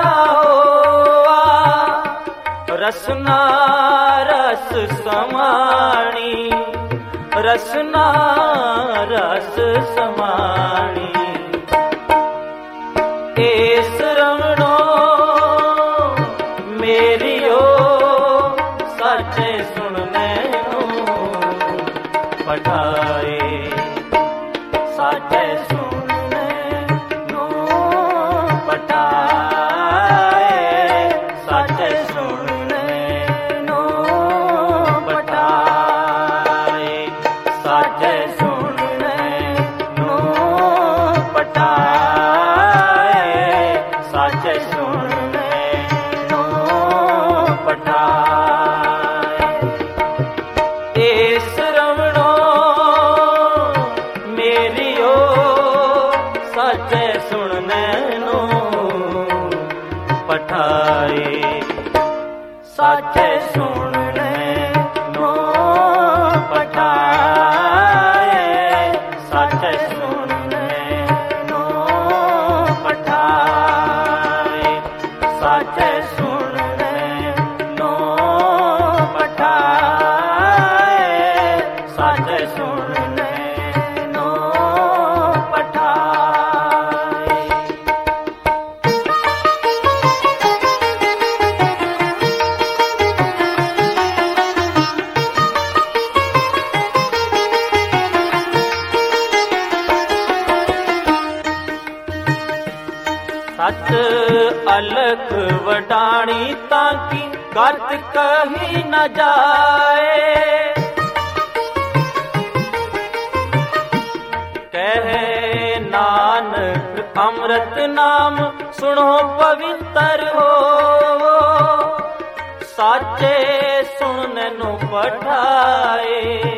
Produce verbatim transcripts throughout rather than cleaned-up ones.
होवा रसना रस समाणी, रसना रस समाणी। एस रमणो मेरियो सचे सुनने पठाए, साचे सुनने नो पठाए, साचे सुनने नो पठाए, साचे सुनने नो पठाए, साचे सुनने नो पठाए। एस रमणो मेरियो सचे सुनने नो पठाए, साचे सुनने नो पठाए, साचे सुनने नो पठाए, साचे सुनने नो पठाए, साचे सुनने नो पठाए। सच अलख वडाणी ताकि गत कही न जाए, कहे नानक अमृत नाम सुनो पवित्र हो, साचे सुनने नु पठाए,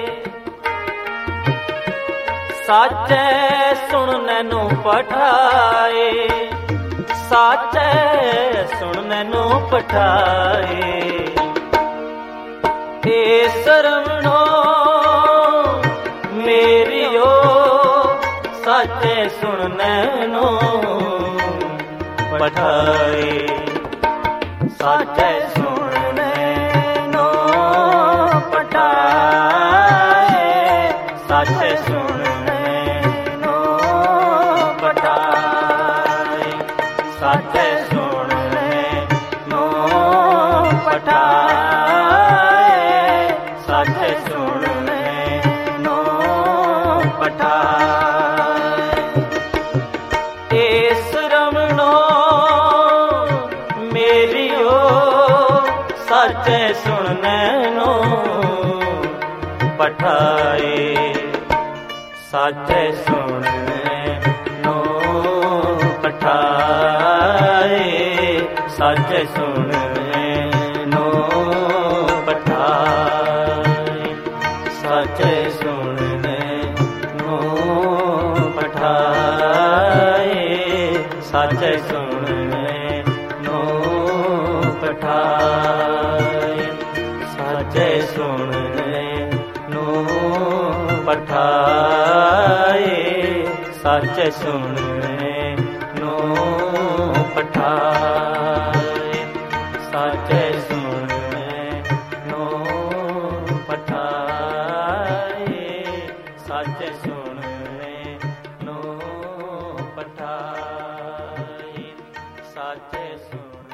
साचे सुनने नु पठाए, साचे सुनने नु पठाए। एस रमणो मेरियो साचे सुनने नु पठाए, साचे सुनने नु पठाए, साचे सुनने नु पठाए, साचे सुनने नो पठाए, साचे सुनने नो पठाए। एस रमणो मेरियो साचे सुनने नो पठाए, साचे सुनने नो पठाए, साचे सुनने नो पठाए, साचे सुनने नो पठाए, साचे सुनने नो पठाए, साचे सुनने नो पठाए, साचे सुनने नो पठाए, साचे सुनने नो पठाए, साचे सुनने नो पठाए, साचे सुन